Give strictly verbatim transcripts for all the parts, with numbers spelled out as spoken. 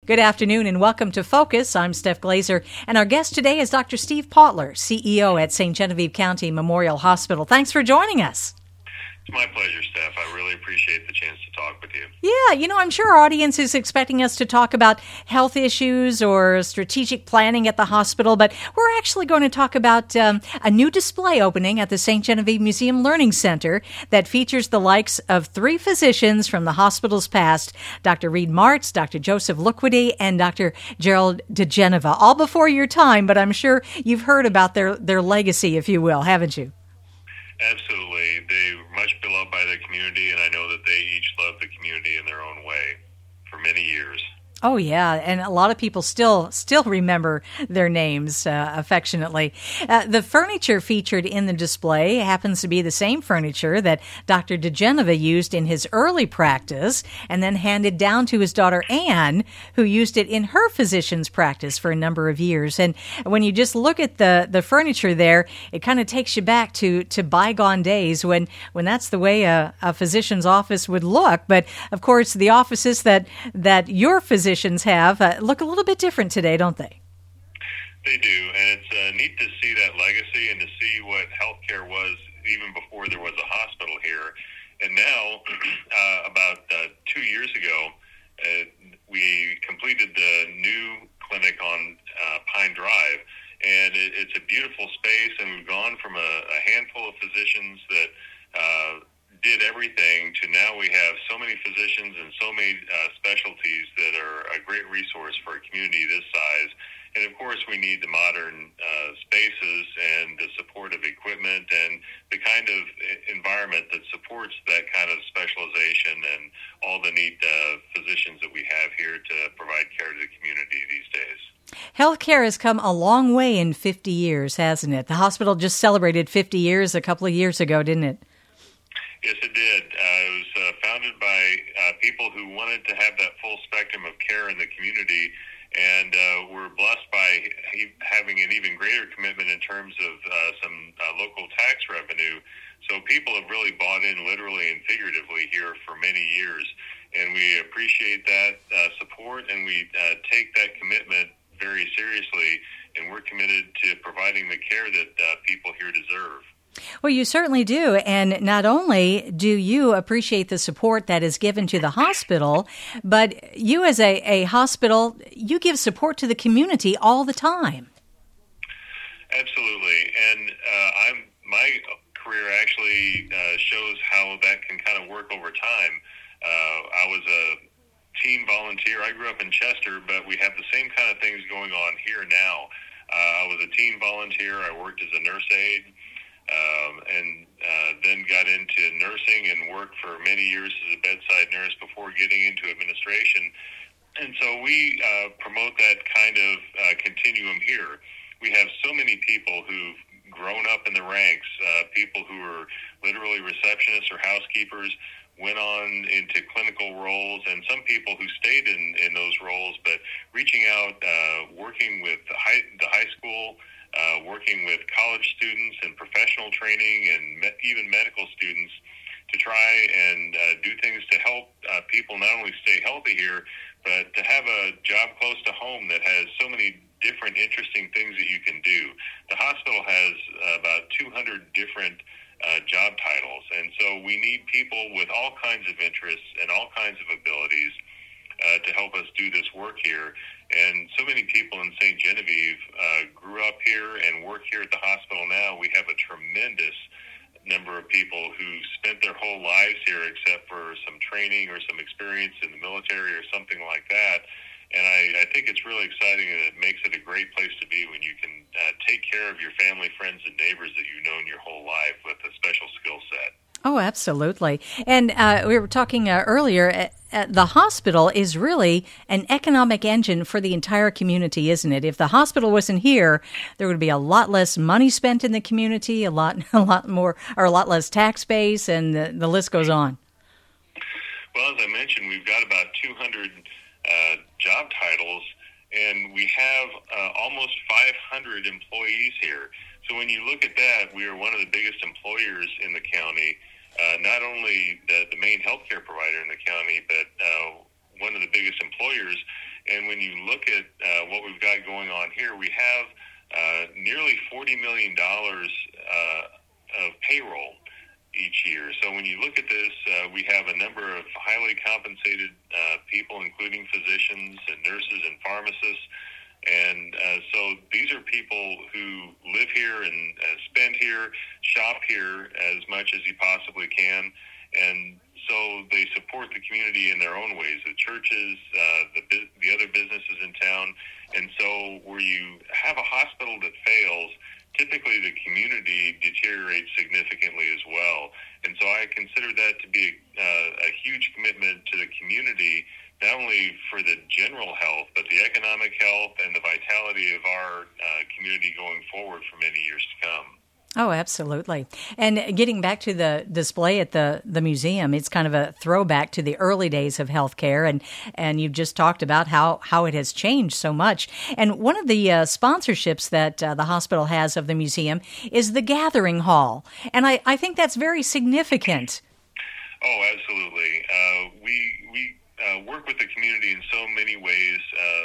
Good afternoon and welcome to Focus. I'm Steph Glazer, and our guest today is Doctor Steve Pautler, C E O at Saint Genevieve County Memorial Hospital. Thanks for joining us. It's my pleasure, Steph. I really appreciate the chance to talk with you. Yeah, you know, I'm sure our audience is expecting us to talk about health issues or strategic planning at the hospital, but we're actually going to talk about um, a new display opening at the Saint Genevieve Museum Learning Center that features the likes of three physicians from the hospital's past, Doctor Reed Martz, Doctor Joseph Lookwoody, and Doctor Gerald DeGeneva, all before your time, but I'm sure you've heard about their, their legacy, if you will, haven't you? Absolutely. They're much beloved by the community, and I know that they each love the community in their own way for many years. Oh, yeah, and a lot of people still still remember their names uh, affectionately. Uh, the furniture featured in the display happens to be the same furniture that Doctor DeGeneva used in his early practice and then handed down to his daughter Anne, who used it in her physician's practice for a number of years. And when you just look at the, the furniture there, it kind of takes you back to, to bygone days when, when that's the way a, a physician's office would look. But, of course, the offices that, that your physician have uh, look a little bit different today, don't they? They do, and it's uh, neat to see that legacy and to see what healthcare was even before there was a hospital here. And now, uh, about uh, two years ago, uh, we completed the new clinic on uh, Pine Drive, and it, it's a beautiful space, and we've gone from a, a handful of physicians that uh, did everything to now we have so many physicians and so many uh, specialties that are a great resource for a community this size. And of course, we need the modern uh, spaces and the supportive equipment and the kind of environment that supports that kind of specialization and all the neat uh, physicians that we have here to provide care to the community these days. Healthcare has come a long way in fifty years, hasn't it? The hospital just celebrated fifty years a couple of years ago, didn't it? Yes, it did. Uh, it was uh, founded by uh, people who wanted to have that full spectrum of care in the community, and uh, we're blessed by he- having an even greater commitment in terms of uh, some uh, local tax revenue. So people have really bought in literally and figuratively here for many years, and we appreciate that uh, support, and we uh, take that commitment very seriously, and we're committed to providing the care that uh, people here deserve. Well, you certainly do. And not only do you appreciate the support that is given to the hospital, but you as a, a hospital, you give support to the community all the time. Absolutely. And uh, I'm my career actually uh, shows how that can kind of work over time. Uh, I was a teen volunteer. I grew up in Chester, but we have the same kind of things going on here now. Uh, I was a teen volunteer. I worked as a nurse aide. Um, and uh, then got into nursing and worked for many years as a bedside nurse before getting into administration. And so we uh, promote that kind of uh, continuum here. We have so many people who've grown up in the ranks, uh, people who are literally receptionists or housekeepers, went on into clinical roles, and some people who stayed in, in those roles, but reaching out, uh, working with the high, the high school, Uh, working with college students and professional training and me- even medical students to try and uh, do things to help uh, people not only stay healthy here, but to have a job close to home that has so many different interesting things that you can do. The hospital has uh, about two hundred different uh, job titles, and so we need people with all kinds of interests and all kinds of abilities Uh, to help us do this work here. And so many people in Saint Genevieve uh, grew up here and work here at the hospital now. We have a tremendous number of people who spent their whole lives here except for some training or some experience in the military or something like that. And I, I think it's really exciting, and it makes it a great place to be when you can uh, take care of your family, friends, and neighbors that you've known your whole life with a special skill set. Oh, absolutely. And uh, we were talking uh, earlier, uh, uh, the hospital is really an economic engine for the entire community, isn't it? If the hospital wasn't here, there would be a lot less money spent in the community, a lot a lot more, or a lot less tax base, and the, the list goes on. Well, as I mentioned, we've got about two hundred uh, job titles, and we have uh, almost five hundred employees here. So when you look at that, we are one of the biggest employers in the county, uh, not only the, the main healthcare provider in the county, but uh, one of the biggest employers. And when when you look at uh, what we've got going on here, we have uh, nearly forty million dollars uh, of payroll each year. So when you look at this, uh, we have a number of highly compensated uh, people, including physicians and nurses and pharmacists. And uh, so these are people who live here and uh, spend here, shop here as much as you possibly can. And so they support the community in their own ways, the churches, uh, the the other businesses in town. And so where you have a hospital that fails, typically the community deteriorates significantly as well. And so I consider that to be uh, a huge commitment to the community, not only for the general health, but the economic health and the vitality of our uh, community going forward for many years to come. Oh, absolutely. And getting back to the display at the, the museum, it's kind of a throwback to the early days of healthcare. And, and you've just talked about how, how it has changed so much. And one of the uh, sponsorships that uh, the hospital has of the museum is the Gathering Hall. And I, I think that's very significant. Oh, absolutely. Uh, we we uh, work with the community in so many ways uh,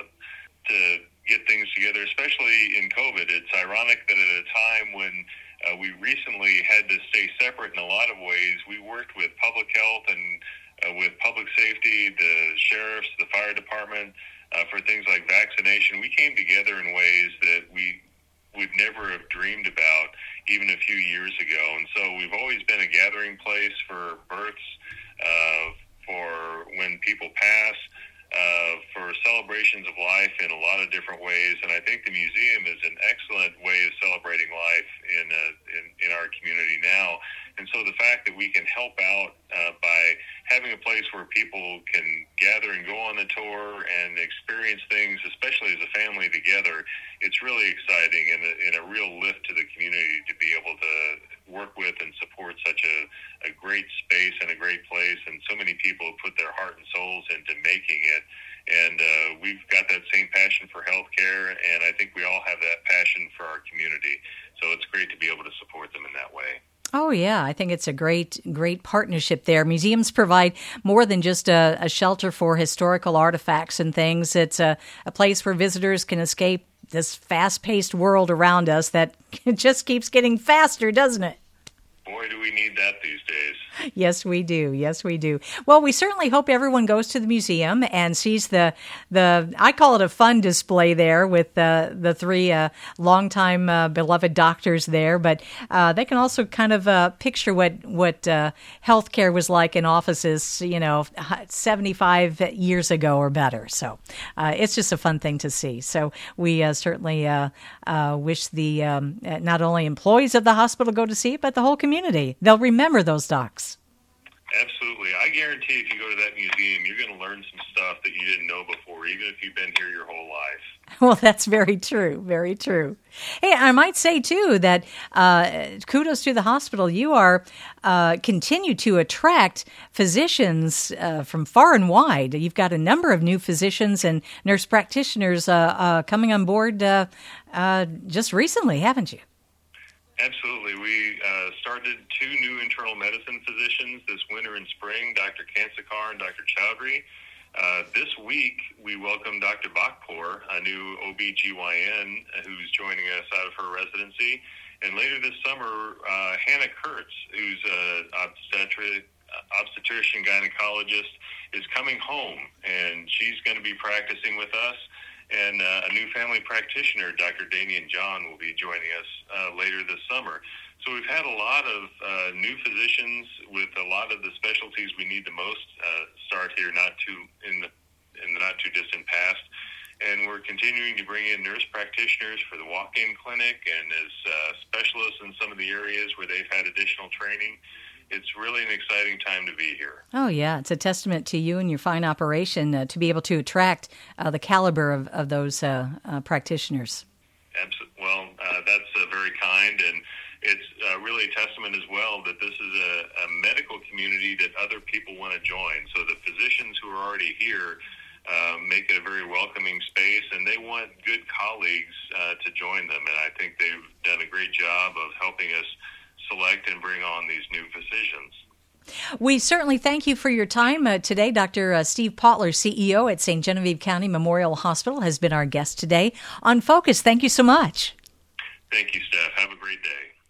to get things together, especially in COVID. It's ironic that at a time when Uh, we recently had to stay separate in a lot of ways. We worked with public health and uh, with public safety, the sheriffs, the fire department, uh, for things like vaccination. We came together in ways that we would never have dreamed about even a few years ago. And so we've always been a gathering place for births, uh, for when people pass, Uh, for celebrations of life in a lot of different ways. And I think the museum is an excellent way of celebrating life in, uh, in, in our community now. And so the fact that we can help out uh, by having a place where people can gather and go on the tour and experience things, especially as a family together, it's really exciting and a, and a real lift to the community to be able to work with and support such a, a great space and a great place. And so many people have put their heart and souls into making it. And uh, we've got that same passion for healthcare, and I think we all have that passion for our community. So it's great to be able to support them in that way. Oh, yeah. I think it's a great, great partnership there. Museums provide more than just a, a shelter for historical artifacts and things. It's a, a place where visitors can escape this fast-paced world around us that just keeps getting faster, doesn't it? Boy, do we need that these days. Yes, we do. Yes, we do. Well, we certainly hope everyone goes to the museum and sees the, the I call it a fun display there with uh, the three uh, longtime uh, beloved doctors there. But uh, they can also kind of uh, picture what, what uh, healthcare was like in offices, you know, seventy-five years ago or better. So uh, it's just a fun thing to see. So we uh, certainly uh, uh, wish the um, not only employees of the hospital go to see it, but the whole community. They'll remember those docs. Absolutely. I guarantee if you go to that museum, you're going to learn some stuff that you didn't know before, even if you've been here your whole life. Well, that's very true. Very true. Hey, I might say, too, that uh, kudos to the hospital. You are uh, continue to attract physicians uh, from far and wide. You've got a number of new physicians and nurse practitioners uh, uh, coming on board uh, uh, just recently, haven't you? Absolutely. We uh, started two new internal medicine physicians this winter and spring, Doctor Kansekar and Doctor Chowdhury. Uh, this week, we welcome Doctor Bakpour, a new O B G Y N who's joining us out of her residency. And later this summer, uh, Hannah Kurtz, who's an obstetric, obstetrician gynecologist, is coming home, and she's going to be practicing with us. And uh, a new family practitioner, Doctor Damian John, will be joining us uh, later this summer. So we've had a lot of uh, new physicians with a lot of the specialties we need the most uh, start here, not too in the in the not too distant past. And we're continuing to bring in nurse practitioners for the walk-in clinic and as uh, specialists in some of the areas where they've had additional training. It's really an exciting time to be here. Oh, yeah. It's a testament to you and your fine operation uh, to be able to attract uh, the caliber of, of those uh, uh, practitioners. Absolutely. Well, uh, that's uh, very kind, and it's uh, really a testament as well that this is a, a medical community that other people want to join. So the physicians who are already here uh, make it a very welcoming space, and they want good colleagues uh, to join them. And I think they've done a great job of helping us select and bring on these new physicians. We certainly thank you for your time uh, today. Doctor Uh, Steve Potler, C E O at Saint Genevieve County Memorial Hospital, has been our guest today on Focus. Thank you so much. Thank you, Steph. Have a great day.